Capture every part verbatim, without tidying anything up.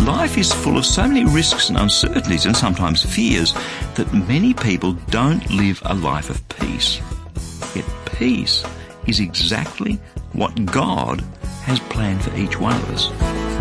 Life is full of so many risks and uncertainties and sometimes fears that many people don't live a life of peace. Yet peace is exactly what God has planned for each one of us.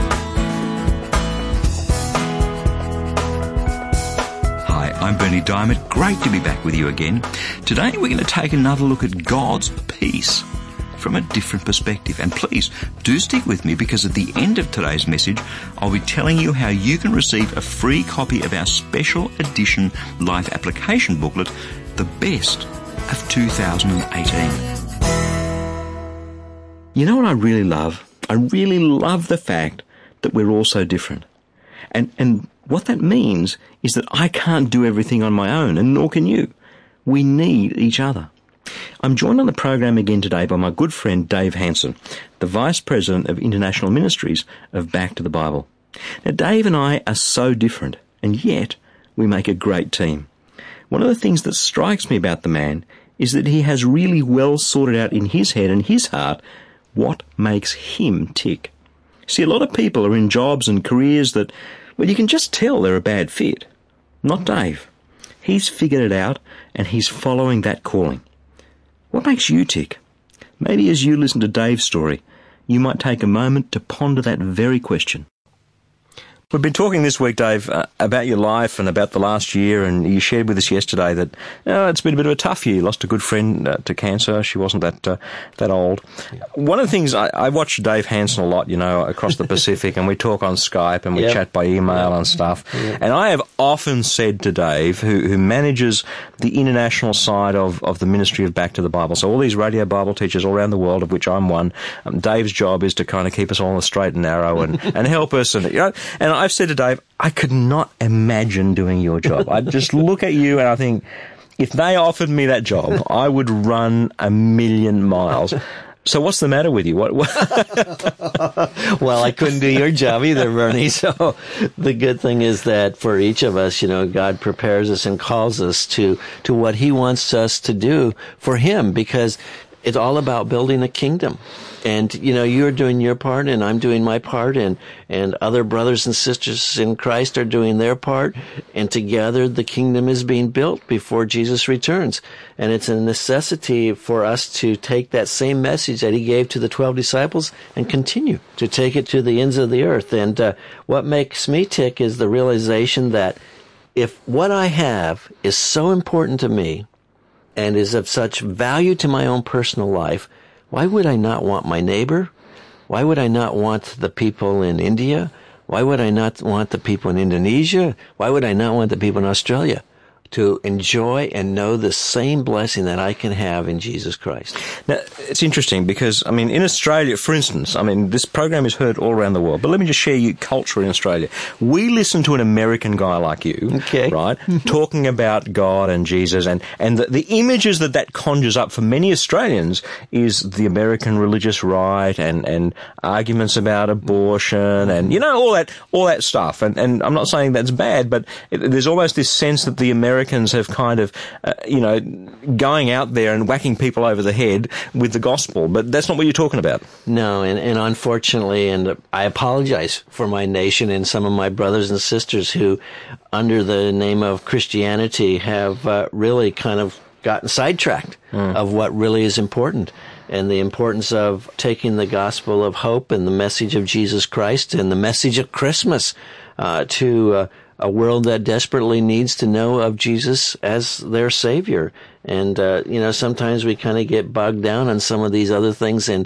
Hi, I'm Berni Dymet. Great to be back with you again. Today we're going to take another look at God's peace from a different perspective. And please do stick with me, because at the end of today's message, I'll be telling you how you can receive a free copy of our special edition life application booklet, The Best of two thousand eighteen. You know what I really love? I really love the fact that we're all so different. And, and what that means is that I can't do everything on my own, and nor can you. We need each other. I'm joined on the program again today by my good friend Dave Hanson, the Vice President of International Ministries of Back to the Bible. Now, Dave and I are so different, and yet we make a great team. One of the things that strikes me about the man is that he has really well sorted out in his head and his heart what makes him tick. See, a lot of people are in jobs and careers that, well, you can just tell they're a bad fit. Not Dave. He's figured it out, and he's following that calling. What makes you tick? Maybe as you listen to Dave's story, you might take a moment to ponder that very question. We've been talking this week, Dave, uh, about your life and about the last year, and you shared with us yesterday that uh, it's been a bit of a tough year. You lost a good friend uh, to cancer. She wasn't that uh, that old. Yeah. One of the things, I, I watch Dave Hanson a lot, you know, across the Pacific, and we talk on Skype and we yep. chat by email yep. and stuff. Yep. And I have often said to Dave, who, who manages the international side of, of the ministry of Back to the Bible, so all these radio Bible teachers all around the world, of which I'm one, um, Dave's job is to kind of keep us all on the straight and narrow and, and help us. And, you know, and I I've said to Dave, I could not imagine doing your job. I just look at you and I think, if they offered me that job, I would run a million miles. So what's the matter with you? What, what? Well, I couldn't do your job either, Bernie. So the good thing is that for each of us, you know, God prepares us and calls us to, to what He wants us to do for Him, because it's all about building a kingdom. And, you know, you're doing your part and I'm doing my part, and, and other brothers and sisters in Christ are doing their part. And together the kingdom is being built before Jesus returns. And it's a necessity for us to take that same message that He gave to the twelve disciples and continue to take it to the ends of the earth. And uh, what makes me tick is the realization that if what I have is so important to me and is of such value to my own personal life, why would I not want my neighbor? Why would I not want the people in India? Why would I not want the people in Indonesia? Why would I not want the people in Australia to enjoy and know the same blessing that I can have in Jesus Christ? Now, it's interesting because, I mean, in Australia, for instance, I mean, this program is heard all around the world, but let me just share you culture in Australia. We listen to an American guy like you, okay. right, talking about God and Jesus, and, and the, the images that that conjures up for many Australians is the American religious right and, and arguments about abortion and, you know, all that, all that stuff. And, and I'm not saying that's bad, but it, there's almost this sense that the American Americans have kind of, uh, you know, going out there and whacking people over the head with the gospel. But that's not what you're talking about. No, and, and unfortunately, and I apologize for my nation and some of my brothers and sisters who, under the name of Christianity, have uh, really kind of gotten sidetracked mm. of what really is important. And the importance of taking the gospel of hope and the message of Jesus Christ and the message of Christmas uh, to uh, a world that desperately needs to know of Jesus as their Savior. And, uh, you know, sometimes we kind of get bogged down on some of these other things and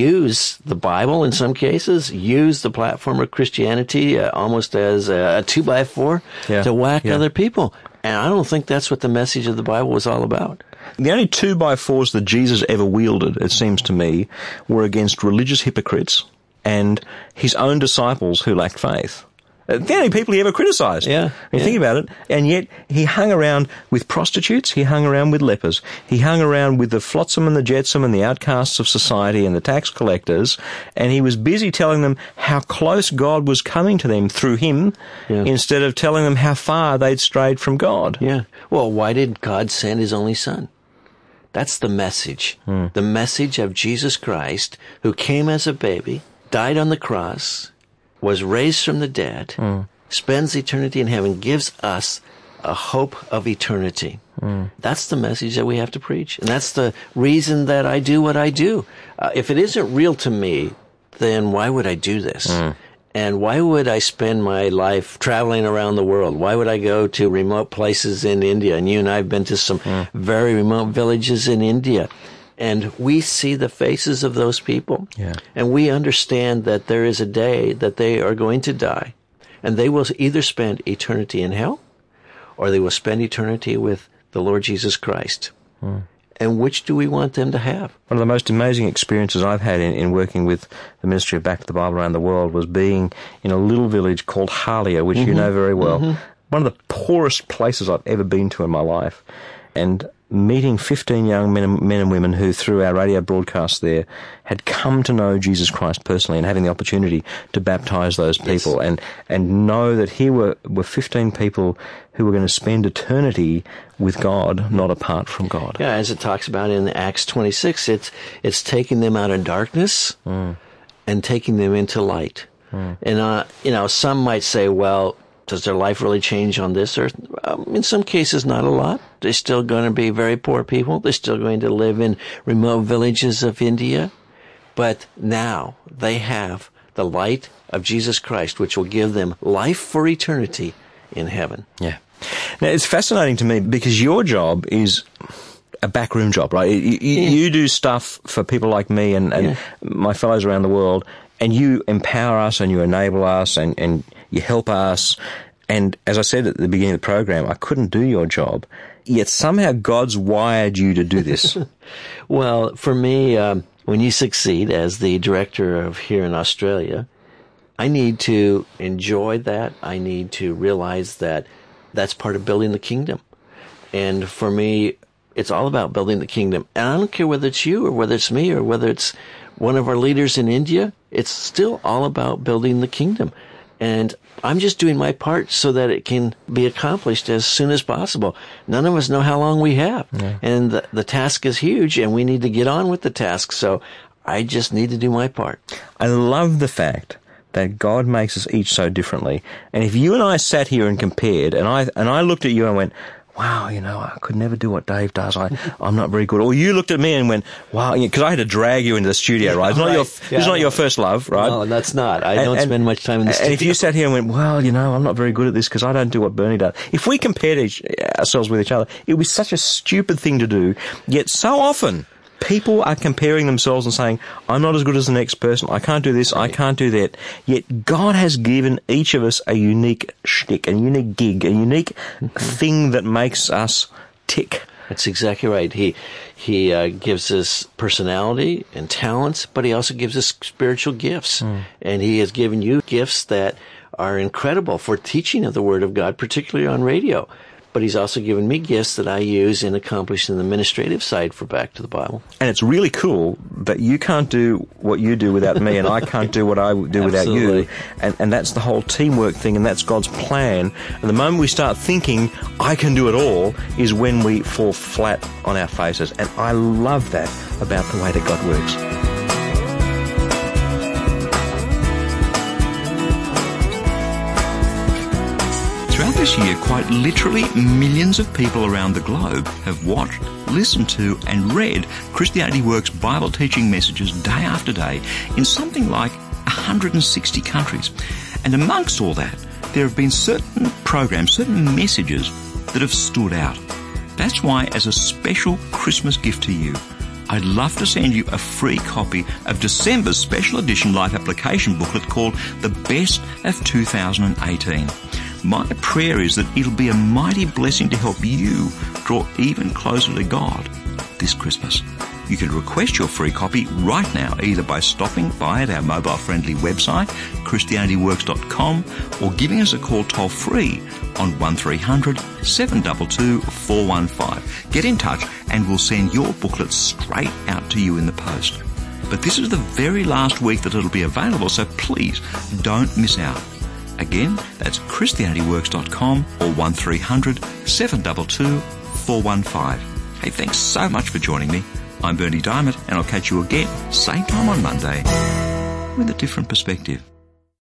use the Bible in some cases, use the platform of Christianity uh, almost as a, a two-by-four yeah. to whack yeah. other people. And I don't think that's what the message of the Bible was all about. The only two-by-fours that Jesus ever wielded, it seems to me, were against religious hypocrites and his own disciples who lacked faith. The only people he ever criticised. Yeah. When you yeah. think about it. And yet he hung around with prostitutes, he hung around with lepers, he hung around with the flotsam and the jetsam and the outcasts of society and the tax collectors, and he was busy telling them how close God was coming to them through him yeah. instead of telling them how far they'd strayed from God. Yeah. Well, why did God send his only son? That's the message. Hmm. The message of Jesus Christ, who came as a baby, died on the cross, was raised from the dead, mm. spends eternity in heaven, gives us a hope of eternity. Mm. That's the message that we have to preach. And that's the reason that I do what I do. Uh, if it isn't real to me, then why would I do this? Mm. And why would I spend my life traveling around the world? Why would I go to remote places in India? And you and I have been to some mm. very remote villages in India. And we see the faces of those people. Yeah. And we understand that there is a day that they are going to die. And they will either spend eternity in hell, or they will spend eternity with the Lord Jesus Christ. Mm. And which do we want them to have? One of the most amazing experiences I've had in, in working with the Ministry of Back to the Bible around the world was being in a little village called Halia, which mm-hmm. you know very well. Mm-hmm. One of the poorest places I've ever been to in my life. And meeting fifteen young men and, men and women who, through our radio broadcast there, had come to know Jesus Christ personally, and having the opportunity to baptize those people, yes. and and know that here were, were fifteen people who were going to spend eternity with God, not apart from God. Yeah, as it talks about in Acts twenty-six, it's it's taking them out of darkness mm. and taking them into light. Mm. And uh, you know, some might say, well, does their life really change on this earth? Um, in some cases, not a lot. They're still going to be very poor people. They're still going to live in remote villages of India. But now they have the light of Jesus Christ, which will give them life for eternity in heaven. Yeah. Now, it's fascinating to me because your job is a backroom job, right? You, you, yeah. you do stuff for people like me and, and yeah. my fellows around the world, and you empower us and you enable us and, and you help us. And as I said at the beginning of the program, I couldn't do your job, yet somehow God's wired you to do this. Well, for me, um, when you succeed as the director of here in Australia, I need to enjoy that. I need to realize that that's part of building the kingdom. And for me, it's all about building the kingdom. And I don't care whether it's you or whether it's me or whether it's one of our leaders in India. It's still all about building the kingdom. And I'm just doing my part so that it can be accomplished as soon as possible. None of us know how long we have. Yeah. And the, the task is huge, and we need to get on with the task. So I just need to do my part. I love the fact that God makes us each so differently. And if you and I sat here and compared, and I and I looked at you and went, wow, you know, I could never do what Dave does. I, I'm not very good. Or you looked at me and went, wow, because I had to drag you into the studio, right? It's not, right. Your, yeah, it's not your first love, right? No, that's not. I and, don't spend and, much time in the studio. And if you sat here and went, well, you know, I'm not very good at this because I don't do what Bernie does. If we compared each, ourselves with each other, it would be such a stupid thing to do. Yet so often, people are comparing themselves and saying, I'm not as good as the next person. I can't do this. I can't do that. Yet God has given each of us a unique shtick, a unique gig, a unique mm-hmm. thing that makes us tick. That's exactly right. He he uh, gives us personality and talents, but he also gives us spiritual gifts. Mm. And he has given you gifts that are incredible for teaching of the Word of God, particularly on radio. But he's also given me gifts that I use in accomplishing the administrative side for Back to the Bible. And it's really cool that you can't do what you do without me, and I can't do what I do without you. And, and that's the whole teamwork thing, and that's God's plan. And the moment we start thinking, I can do it all, is when we fall flat on our faces. And I love that about the way that God works. Throughout this year, quite literally millions of people around the globe have watched, listened to and read Christianity Works Bible teaching messages day after day in something like one hundred sixty countries. And amongst all that, there have been certain programs, certain messages that have stood out. That's why, as a special Christmas gift to you, I'd love to send you a free copy of December's special edition life application booklet called The Best of two thousand eighteen. My prayer is that it'll be a mighty blessing to help you draw even closer to God this Christmas. You can request your free copy right now, either by stopping by at our mobile-friendly website, christianity works dot com, or giving us a call toll-free on one three hundred, seven two two, four one five. Get in touch and we'll send your booklet straight out to you in the post. But this is the very last week that it'll be available, so please don't miss out. Again, that's christianity works dot com or one three hundred, seven two two, four one five. Hey, thanks so much for joining me. I'm Bernie Diamond, and I'll catch you again, same time on Monday, with a different perspective.